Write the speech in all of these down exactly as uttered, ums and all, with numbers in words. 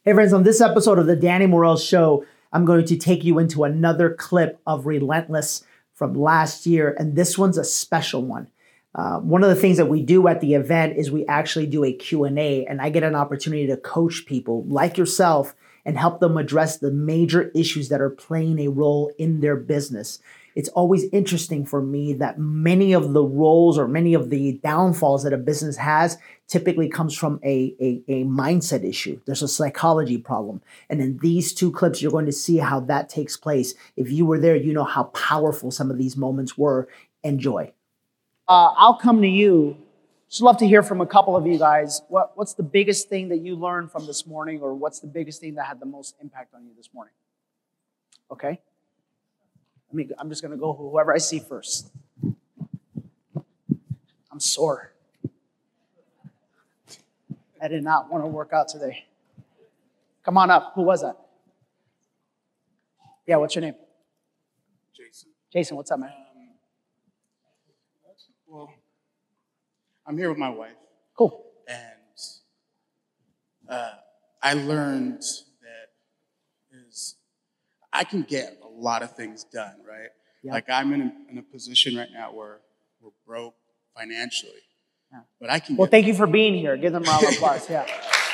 Hey friends, on this episode of the Danny Morel Show, I'm going to take you into another clip of Relentless from last year, and this one's a special one. Uh, one of the things that we do at the event is we actually do a Q and A, and I get an opportunity to coach people like yourself and help them address the major issues that are playing a role in their business. It's always interesting for me that many of the roles or many of the downfalls that a business has typically comes from a, a, a mindset issue. There's a psychology problem. And in these two clips, you're going to see how that takes place. If you were there, you know how powerful some of these moments were. Enjoy. Uh, I'll come to you. Just love to hear from a couple of you guys. What, what's the biggest thing that you learned from this morning, or what's the biggest thing that had the most impact on you this morning? Okay. I mean, I'm just going to go whoever I see first. I'm sore. I did not want to work out today. Come on up. Who was that? Yeah, what's your name? Jason. Jason, what's up, man? Um, well, I'm here with my wife. Cool. And uh, I learned that is I can get a lot of things done, right? Yep. Like I'm in a, in a position right now where we're broke financially. Yeah. But I can Well, get thank you for being here. Give them a round of applause. Yeah.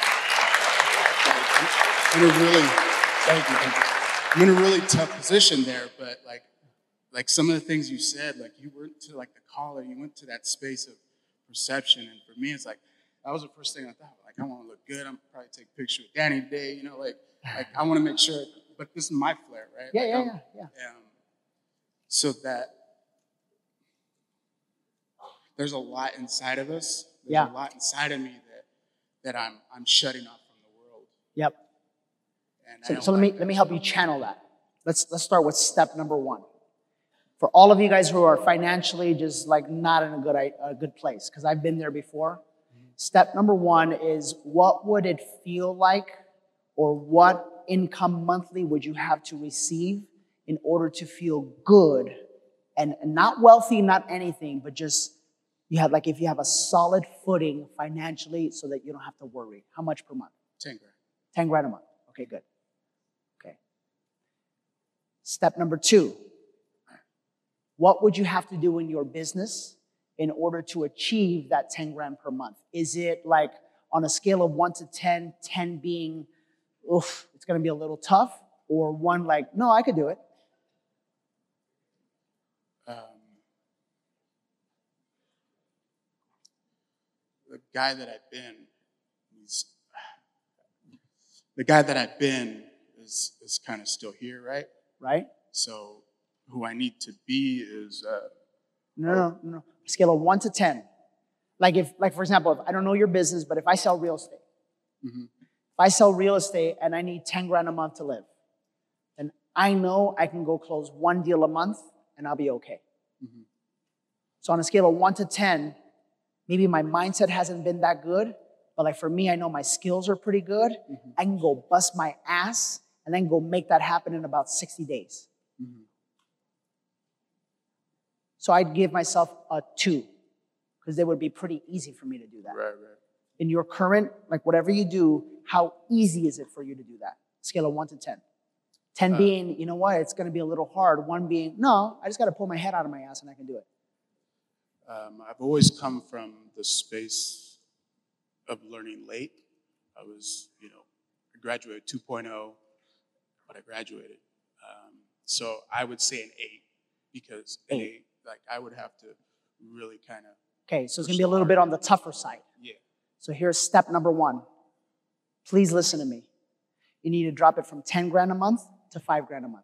I'm in a really, thank you, thank you. I'm in a really tough position there, but like, like some of the things you said, like you went to like the collar, you went to that space of perception, and for me, it's like that was the first thing I thought. Like, I want to look good. I'm probably take a picture with Danny today, you know, like, like I want to make sure. But this is my flair, right? Yeah, like, yeah, um, yeah, yeah. Um, so that there's a lot inside of us. There's Yeah. a lot inside of me that that I'm I'm shutting off from the world. Yep. And So, I don't so let like me that. let me help you channel that. Let's let's start with step number one. For all of you guys who are financially just like not in a good a good place, because I've been there before. Step number one is, what would it feel like, or what income monthly would you have to receive in order to feel good and, and not wealthy, not anything, but just you have like if you have a solid footing financially so that you don't have to worry. How much per month? ten grand. ten grand a month. Okay, good. Okay. Step number two. What would you have to do in your business in order to achieve that ten grand per month? Is it like on a scale of one to ten, ten being, oof, it's going to be a little tough, or one like, no, I could do it? Um, the guy that I've been, he's, the guy that I've been is is kind of still here, right? Right? So who I need to be is uh, No, no, no, no. Scale of one to ten. Like if, like for example, if I don't know your business, but if I sell real estate, mm-hmm. if I sell real estate and I need ten grand a month to live, then I know I can go close one deal a month and I'll be okay. Mm-hmm. So on a scale of one to ten, maybe my mindset hasn't been that good, but like for me, I know my skills are pretty good. Mm-hmm. I can go bust my ass and then go make that happen in about sixty days. Mm-hmm. So I'd give myself a two, because it would be pretty easy for me to do that. Right, right. In your current, like whatever you do, how easy is it for you to do that? Scale of one to ten. ten uh, being, you know what, it's going to be a little hard. one being, no, I just got to pull my head out of my ass and I can do it. Um, I've always come from the space of learning late. I was, you know, I graduated two point oh, but I graduated. Um, so I would say an eight, because an eight, like I would have to really kind of. Okay, so it's going to be a little bit on the tougher side. Yeah. So here's step number one. Please listen to me. You need to drop it from ten grand a month to five grand a month.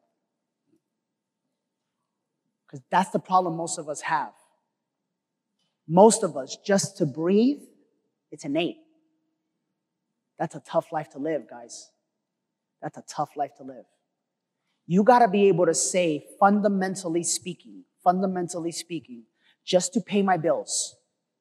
Because that's the problem most of us have. Most of us, just to breathe, it's an eight. That's a tough life to live, guys. That's a tough life to live. You got to be able to say, fundamentally speaking, fundamentally speaking, just to pay my bills.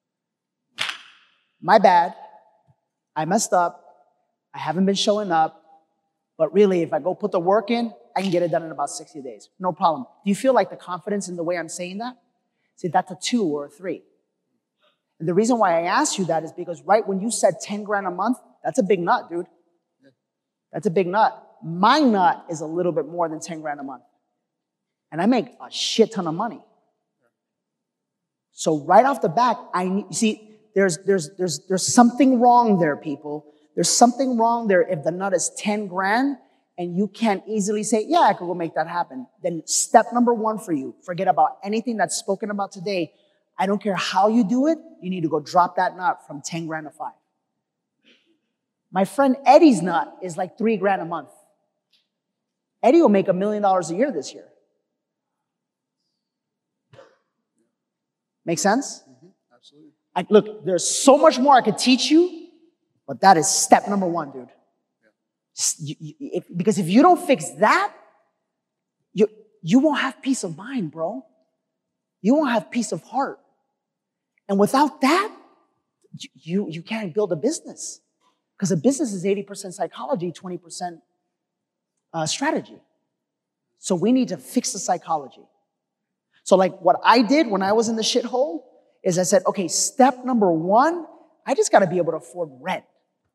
My bad. I messed up. I haven't been showing up. But really, if I go put the work in, I can get it done in about sixty days. No problem. Do you feel like the confidence in the way I'm saying that? See, that's a two or a three. And the reason why I asked you that is because right when you said ten grand a month, that's a big nut, dude. That's a big nut. My nut is a little bit more than ten grand a month. And I make a shit ton of money. So right off the back, I need, you see, there's, there's, there's, there's something wrong there, people. There's something wrong there if the nut is ten grand and you can't easily say, yeah, I could go make that happen. Then step number one for you, forget about anything that's spoken about today. I don't care how you do it. You need to go drop that nut from ten grand to five. My friend Eddie's nut is like three grand a month. Eddie will make a million dollars a year this year. Make sense? Mm-hmm. Absolutely. I, look, there's so much more I could teach you, but that is step number one, dude. Yeah. You, you, if, because if you don't fix that, you, you won't have peace of mind, bro. You won't have peace of heart. And without that, you, you can't build a business. Because a business is eighty percent psychology, twenty percent uh, strategy. So we need to fix the psychology. So like what I did when I was in the shithole is I said, okay, step number one, I just got to be able to afford rent.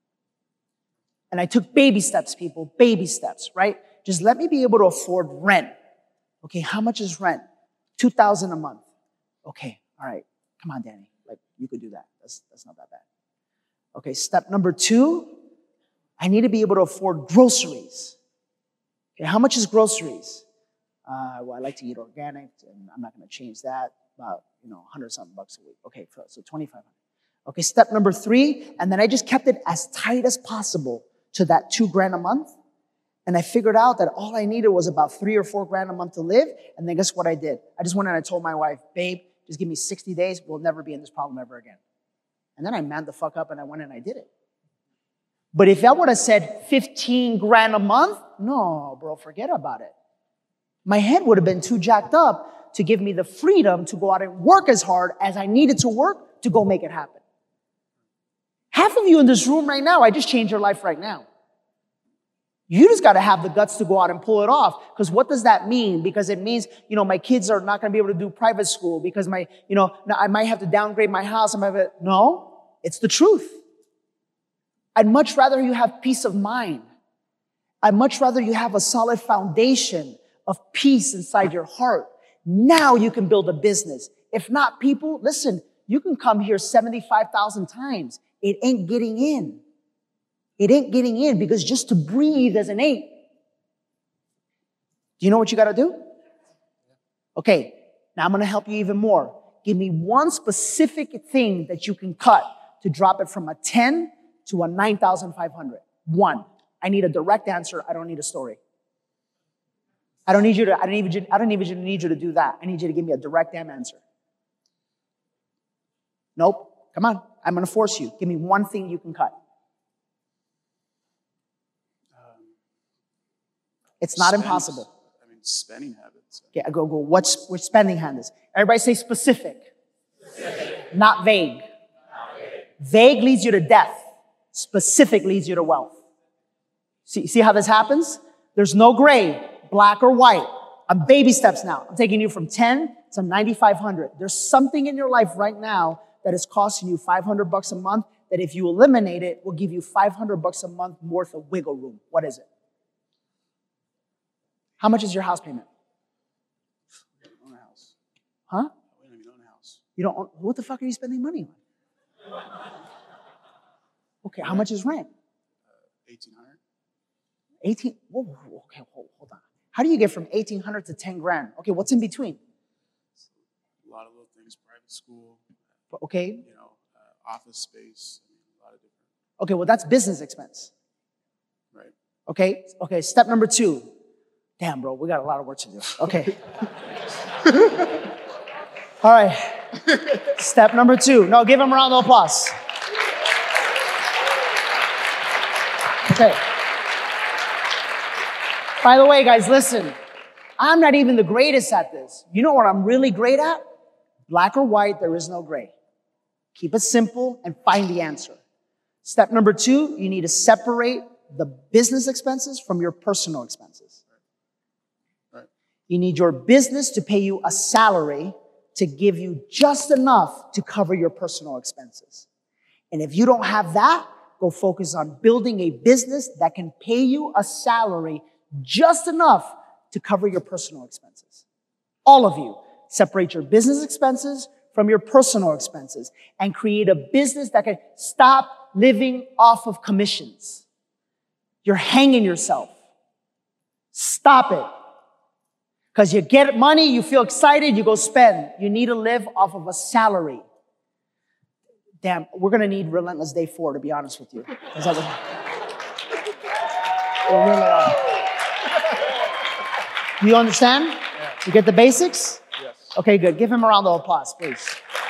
And I took baby steps, people, baby steps, right? Just let me be able to afford rent. Okay, how much is rent? two thousand dollars a month. Okay, all right. Come on, Danny. Like, you could do that. That's, that's not that bad. Okay, step number two, I need to be able to afford groceries. Okay, how much is groceries? Uh, well, I like to eat organic, and I'm not going to change that. About, you know, one hundred something bucks a week. Okay, so twenty-five hundred. Okay, step number three, and then I just kept it as tight as possible to that two grand a month. And I figured out that all I needed was about three or four grand a month to live. And then guess what I did? I just went and I told my wife, babe, just give me sixty days. We'll never be in this problem ever again. And then I manned the fuck up and I went and I did it. But if I would have said fifteen grand a month, no, bro, forget about it. My head would have been too jacked up to give me the freedom to go out and work as hard as I needed to work to go make it happen. Half of you in this room right now, I just changed your life right now. You just got to have the guts to go out and pull it off. Because what does that mean? Because it means, you know, my kids are not going to be able to do private school because my, you know, I might have to downgrade my house. I might have to, no, it's the truth. I'd much rather you have peace of mind. I'd much rather you have a solid foundation of peace inside your heart. Now you can build a business. If not, people, listen, you can come here seventy-five thousand times. It ain't getting in. It ain't getting in because just to breathe as an ape. Do you know what you got to do? Okay, now I'm going to help you even more. Give me one specific thing that you can cut to drop it from a ten to a nine thousand five hundred. One. I need a direct answer. I don't need a story. I don't need you to, I don't even, I don't even need you to do that. I need you to give me a direct damn answer. Nope. Come on. I'm going to force you. Give me one thing you can cut. Um, it's not spend, impossible. I mean, spending habits. Okay, I go, go, what's, which spending habits? Everybody say specific. Specific. Not vague. Not vague. Vague leads you to death. Specific leads you to wealth. See, see how this happens? There's no gray, black or white. I'm baby steps now. I'm taking you from ten to ninety-five hundred. There's something in your life right now that is costing you five hundred bucks a month that if you eliminate it will give you five hundred bucks a month worth of wiggle room. What is it? How much is your house payment? We don't own a house. Huh? We don't even own a house. You don't own, what the fuck are you spending money on? Okay, how much is rent? Uh, eighteen hundred. eighteen, whoa, whoa, whoa, okay, hold, hold on. How do you get from eighteen hundred to ten grand? Okay, what's in between? A lot of little things, private school. Okay. You know, uh, office space. I mean, a lot of different. Okay, well, that's business expense. Right. Okay, okay, step number two. Damn, bro, we got a lot of work to do. Okay. All right. Step number two. No, give him a round of applause. Okay. By the way, guys, listen. I'm not even the greatest at this. You know what I'm really great at? Black or white, there is no gray. Keep it simple and find the answer. Step number two, you need to separate the business expenses from your personal expenses. Right. You need your business to pay you a salary to give you just enough to cover your personal expenses. And if you don't have that, go focus on building a business that can pay you a salary just enough to cover your personal expenses. All of you, separate your business expenses from your personal expenses and create a business that can stop living off of commissions. You're hanging yourself. Stop it. Because you get money, you feel excited, you go spend. You need to live off of a salary. Damn, we're going to need Relentless Day four, to be honest with you. We're really are. You understand? You get the basics? Yes. Okay, good. Give him a round of applause, please.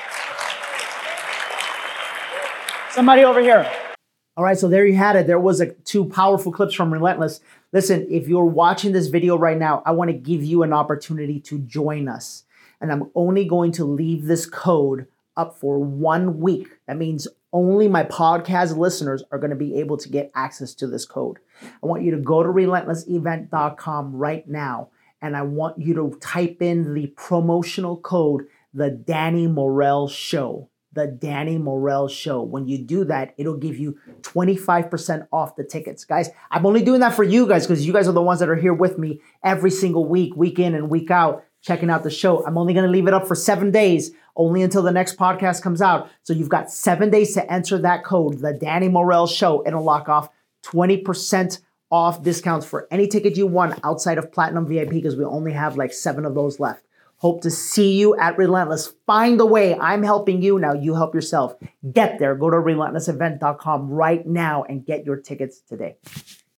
Somebody over here. All right, so there you had it. There was a, two powerful clips from Relentless. Listen, if you're watching this video right now, I want to give you an opportunity to join us. And I'm only going to leave this code up for one week. That means only my podcast listeners are going to be able to get access to this code. I want you to go to relentless event dot com right now, and I want you to type in the promotional code, the Danny Morel Show. The Danny Morel Show. When you do that, it'll give you twenty-five percent off the tickets. Guys, I'm only doing that for you guys because you guys are the ones that are here with me every single week, week in and week out, checking out the show. I'm only going to leave it up for seven days, only until the next podcast comes out. So you've got seven days to enter that code, the Danny Morel Show. It'll lock off twenty percent off discounts for any ticket you want outside of Platinum V I P because we only have like seven of those left. Hope to see you at Relentless. Find a way. I'm helping you. Now you help yourself. Get there. Go to relentless event dot com right now and get your tickets today.